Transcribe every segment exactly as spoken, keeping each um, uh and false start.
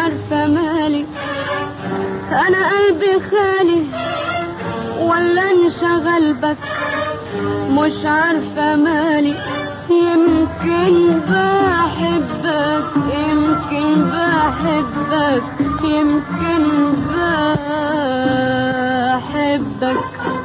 عارفة مالي، أنا قلبي خالي ولا انشغل بك، مش عارفة مالي. يمكن بحبك يمكن بحبك يمكن بحبك.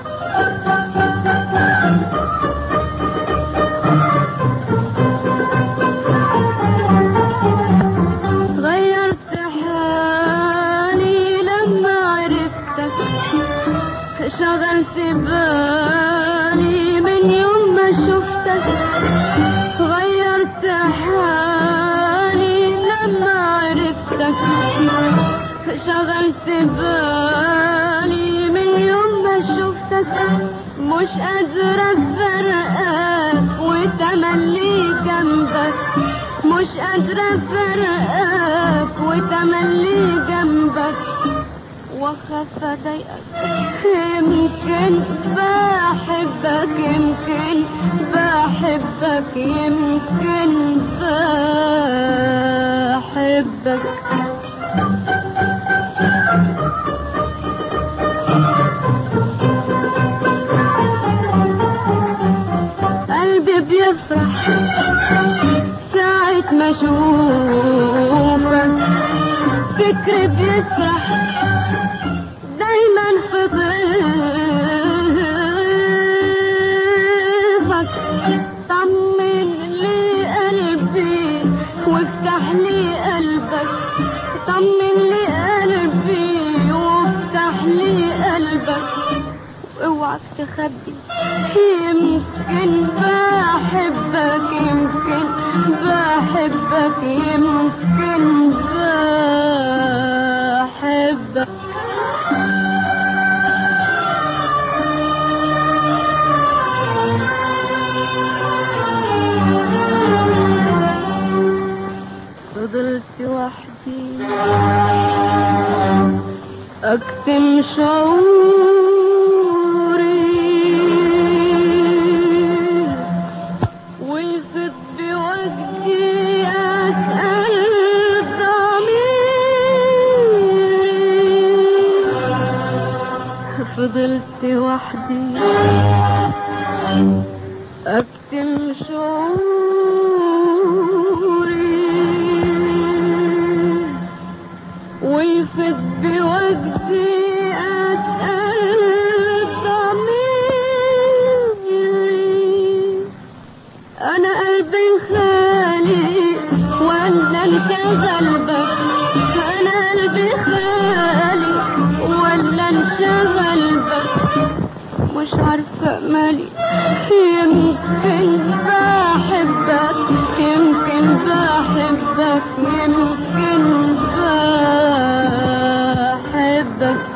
غيرت حالي لما عرفتك، شغلت بالي من يوم ما شفتك. غيرت حالي لما عرفتك، شغلت بالي من يوم ما شفتك. مش قادرة افرقك وتملي جنبك، مش قادرة افرقك وتملي جنبك، واخاف اضايقك. يمكن بحبك يمكن بحبك يمكن بحبك. قلبي بيفرح ساعة ما اشوفك، فكري بيسرح دايما في ضيفك. طمن لي قلبي وافتح لي قلبك، طمن لي قلبي وافتح لي قلبك، اوعك تخبي. يمكن بحبك يمكن بحبك يمكن بحبك. فضلت وحدي اكتم شعوري، ويفض بوجهي اسأل ضميري. فضلت وحدي اكتم شعوري، ويفض بوجهي اسأل ضميري. انا قلبي خالي ولا انشغل بك، انا قلبي خالي ولا انشغل بك، مش عارفة مالي. يمكن بحبك يمكن بحبك يمكن بحبك.